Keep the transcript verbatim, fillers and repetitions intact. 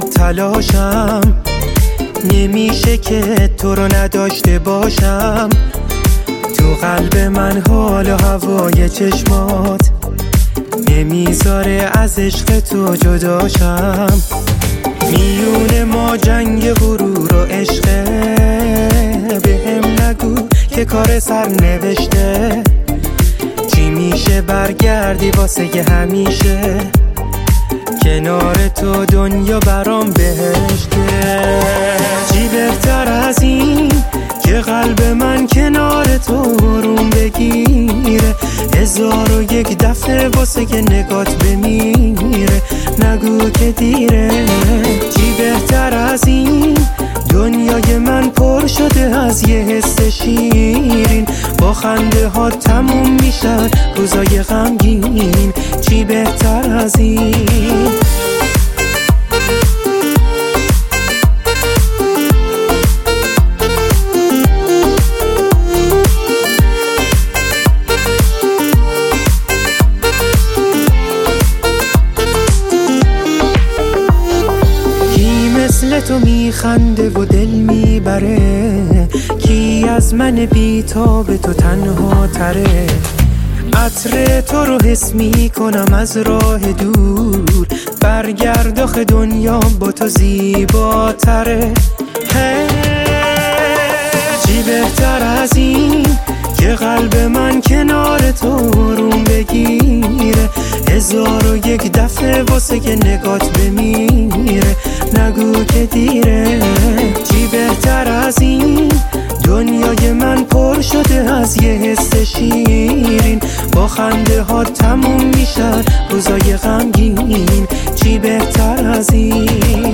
تلاشم، نمیشه که تو رو نداشته باشم. تو قلب من حال و هوای چشمات نمیذاره از عشق تو جداشم. میون ما جنگ غرور و عشقه، بهم نگو که کار سر نوشته. چی میشه برگردی واسه که همیشه، کنار تو دنیا برام بهشته. چی بهتر از این که قلب من کنار تو روم بگیره، هزار و یک دفعه واسه که نگات بمیره. نگو که دیره. چی بهتر از این، دنیای من پر شده از یه حس شیرین، با خنده ها تموم میشن روزای غمگین. چی بهتر از این؟ مثل تو میخنده و دل میبره، کی از من بی‌تاب تو تنها تره. عطر تو رو حس میکنم از راه دور، برگرد آخه دنیا با تو زیباتره. چی بهتر از این که قلب من کنار تو روم بگیره، هزار و یک دفعه واسه که نگات بمیره. نگو که دیره. چی بهتر از این، دنیای من پر شده از یه حس شیرین، با خنده ها تموم میشن روزای غمگین. چی بهتر از این؟